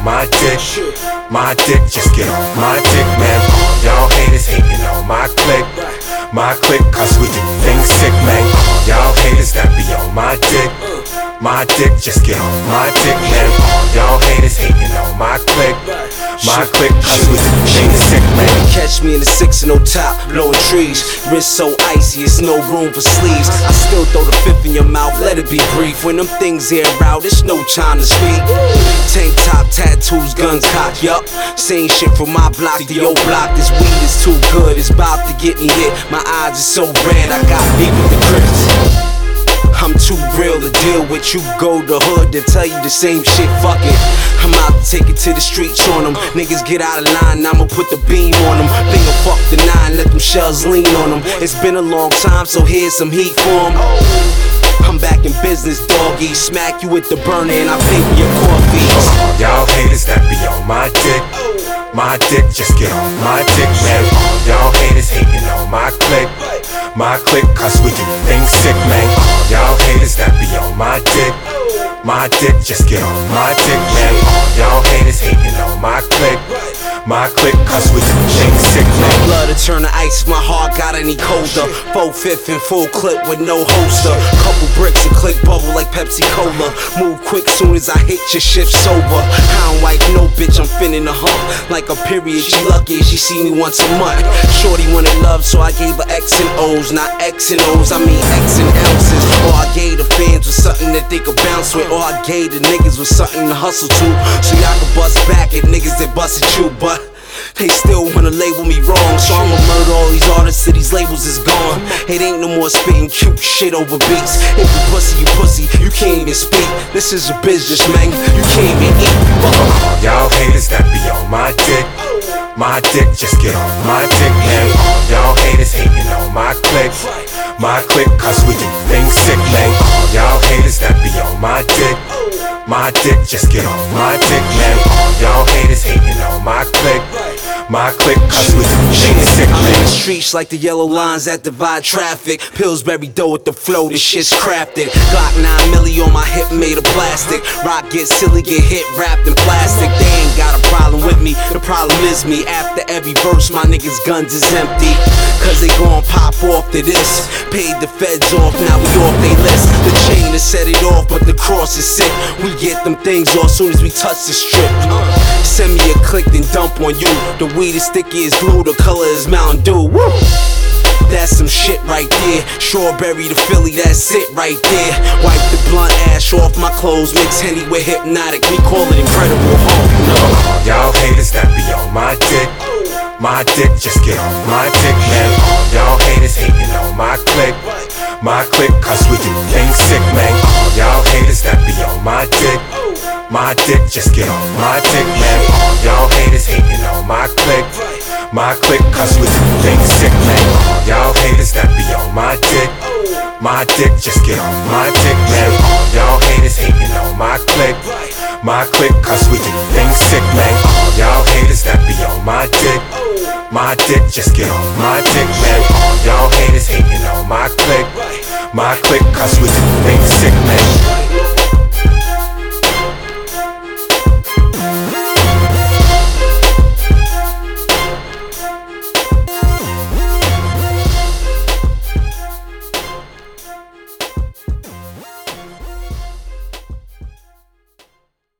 my dick. My dick, just get on my dick, man. Y'all haters hating on my clique. My clique, cause we do things sick, man. Y'all haters that be on my dick. My dick, just get on my dick, man. Y'all haters hating on my clique. My clique, cause we do things sick, man. Catch me in the 6 and no top, blowing trees. Wrist so icy, it's no room for sleeves. I still throw the fifth in your mouth, let it be brief. When them things air out, it's no time to speak. Tank top, tattoos, guns cocked, yup. Same shit from my block to your block. This weed is too good, it's about to get me hit. My eyes are so red, I got beef with the Crips. I'm too real to deal with. You go to hood to tell you the same shit, fuck it. I'm out to take it to the streets on them. Niggas get out of line, I'ma put the beam on them. Finger fuck the 9, let them shells lean on them. It's been a long time, so here's some heat for them. I'm back in business, doggy. Smack you with the burner and I pay for your coffee. Y'all haters that be on my dick. My dick, just get on my dick, man. Y'all haters hating on my clique. My clique, cause we do things sick, man. Y'all haters that be on my dick. My dick, just get on my dick, man. Y'all haters hating on my clique. My clique, cause we do things sick, man. Blood to turn to ice, my heart got any colder. 4/5 in full clip with no holster. Couple bricks and click bubble like Pepsi Cola. Move quick soon as I hit your shift sober. I don't like no bitch, I'm finna hump. Like a period, she lucky she see me once a month. Shorty wanted love, so I gave her X and O's. Not X and O's, I mean X and ounces. Or I gave the fans with something that they could bounce with. Or I gave the niggas with something to hustle to. So y'all can bust back at niggas that bust at you, but they still wanna label me wrong. So I'ma murder all these artists till these labels is gone. It ain't no more spitting cute shit over beats. If you pussy, you can't even speak. This is a business, man, you can't even eat. Y'all haters that be on my dick. My dick, just get on my dick, man. Y'all haters hating on my clique. My clique, cause we do things sick, man. Y'all haters that be on my dick. My dick, just get on my dick, man. Y'all haters hating on my clique. My clique, cause we do things sick, man. I'm in the streets like the yellow lines that divide traffic. Pillsbury dough with the flow, this shit's crafted. Glock 9 milli on my hip made of plastic. Rock get silly, get hit wrapped in plastic. They ain't got a problem with me, the problem is me. After every verse, my niggas' guns is empty. Cause they gon' pop off to this. Paid the feds off, now we off they list. The chain to set it off, but the cross is sick. We get them things off soon as we touch the strip. Send me a click, then dump on you. The weed is sticky as glue, the color is Mountain Dew. Woo! That's some shit right there. Strawberry to Philly, that's it right there. Wipe the blunt ash off my clothes, mix Henny with Hypnotic, we call it Incredible Hulk. No. Y'all haters that be on my dick. My dick, just get on my dick, man. Y'all haters hating on my clique. My clique, cause we do things sick, man. Y'all haters that be on my dick. My dick, just get on my dick, man. Y'all haters hating on my clique. My clique, cause we do things sick, man. Y'all haters that be on my dick. My dick, just get on my dick, man. Y'all haters hating on my clique. My clique, cause we do things sick, man. Y'all haters that be on my dick. My dick, just get on my dick, man. Y'all haters hating on my clique. My clique, cause we do things sick, man.